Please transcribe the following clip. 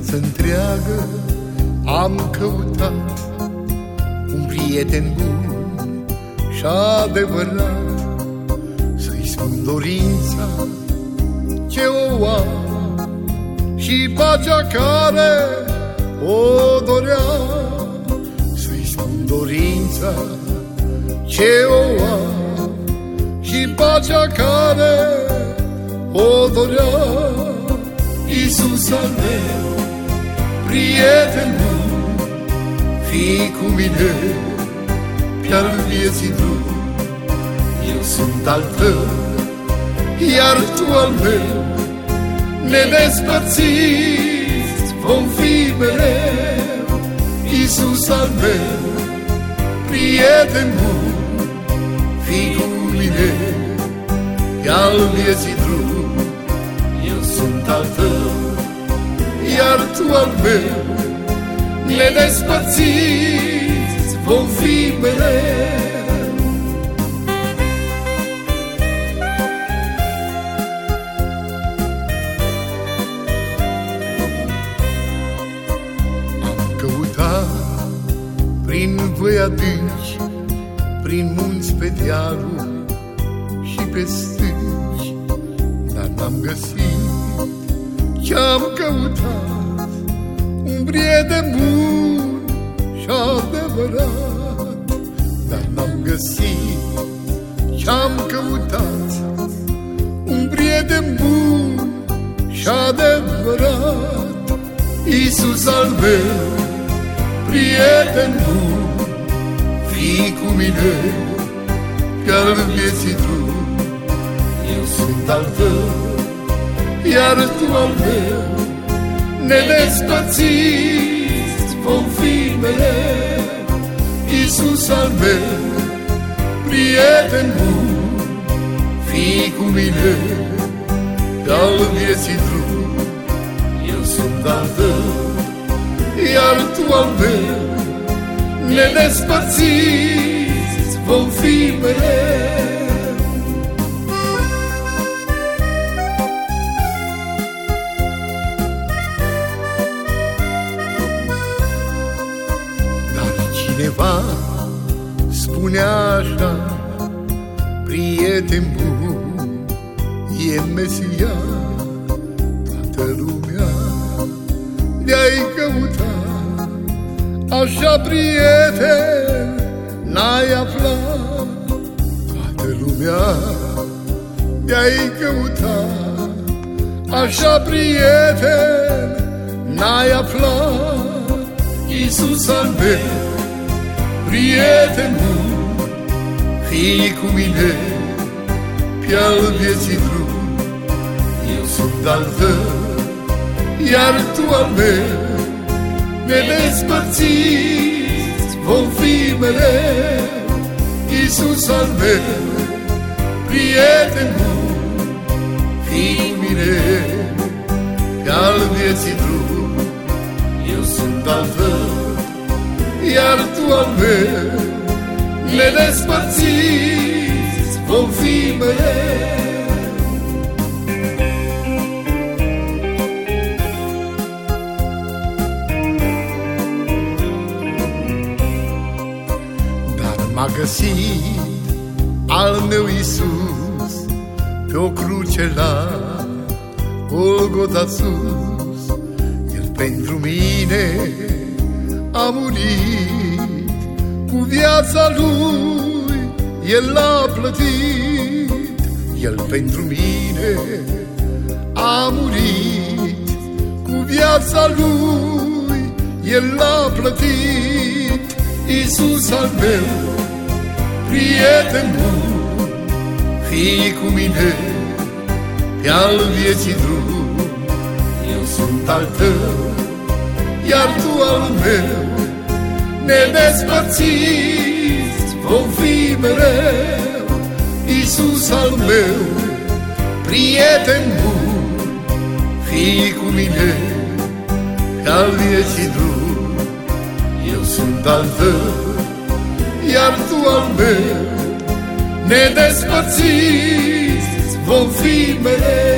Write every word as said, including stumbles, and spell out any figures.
viață întreagă am căutat un prieten bun și adevărat, să-i spun dorința ce o am și pacea care o dorea. Să-i spun dorința ce o am și pacea care o dorea. Iisus al meu, prieten bun, fii cu mine pe-al vieții drum. Eu sunt al tău, iar tu al meu, nedespărțiți vom fi mereu. Iisus al meu, prieten bun, fii cu mine pe-al vieții drum. Eu sunt al tău, iar tu al meu, nedespărțiți vom fi mereu. Am căutat prin văi adânci, prin munți, pe dealuri și pe stânci, dar n-am găsit ce-am căutat, un prieten bun și adevărat. Dar n-am găsit ce-am căutat, un prieten bun și adevărat. Iisus al meu, prieten bun, fii cu mine pe-al vieții drum. Eu sunt al tău, iar tu al meu, nedespărțiți vom fi mereu. Iisus al meu, prieten bun, fii cu mine pe-al vieții drum. Eu sunt al tău, iar tu al meu, nedespărțiți vom fi mereu. Cineva spunea așa, prieten bun e Mesia. Toată lumea de-ai căutat, așa prieten n-ai aflat. Toată lumea de-ai căutat, așa prieten n-ai aflat. Iisus al meu, prieten bun, fii cu mine pe-al vieții drum. Eu sunt al tău, iar tu al meu, nedespărțiți vom fi mereu. Iisus al meu, prieten bun, fii cu mine pe-al vieții drum. Eu sunt al tău, iar tu al meu, nedespărțiți vom fi mereu. Dar m-a găsit al meu Iisus pe o cruce la Golgota sus. El pentru mine a murit, cu viața lui El l-a plătit. El pentru mine a murit, cu viața lui El l-a plătit. Iisus al meu, prieten bun, fii cu mine pe-al vieții drum. Eu sunt al tău, iar tu al meu, nedespărțiți vom fi mereu. Iisus al meu, prieten bun, fii cu mine pe-al vieții drum. Eu sunt al tău, iar tu al meu, nedespărțiți vom fi mereu.